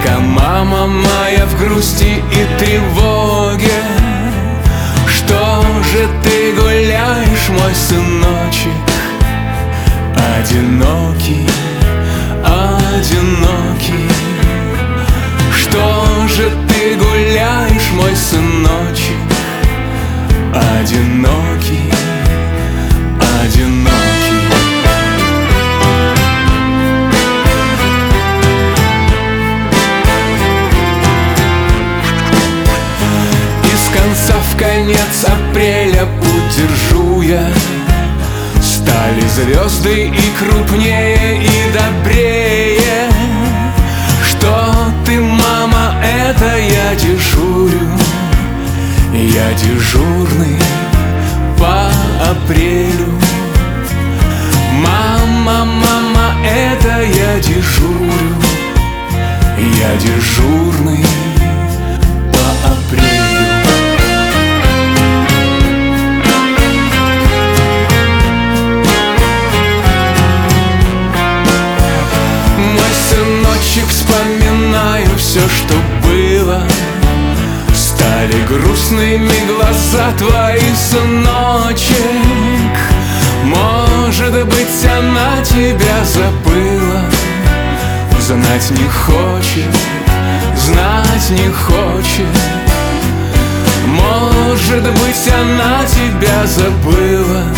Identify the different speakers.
Speaker 1: Пока мама моя в грусти и тревоге, что же ты гуляешь, мой сыночек, одинокий, одинокий? Что же ты гуляешь, мой сыночек, одинокий, одинокий? В конец апреля удержу я. Стали звезды и крупнее, и добрее. Что ты, мама, это я дежурю. Я дежурный по апрелю. Мама, мама, это я дежурю. Я дежурный по апрелю. Вспоминаю все, что было. Стали грустными глаза твои, сыночек. Может быть, она тебя забыла. Знать не хочет, знать не хочет. Может быть, она тебя забыла.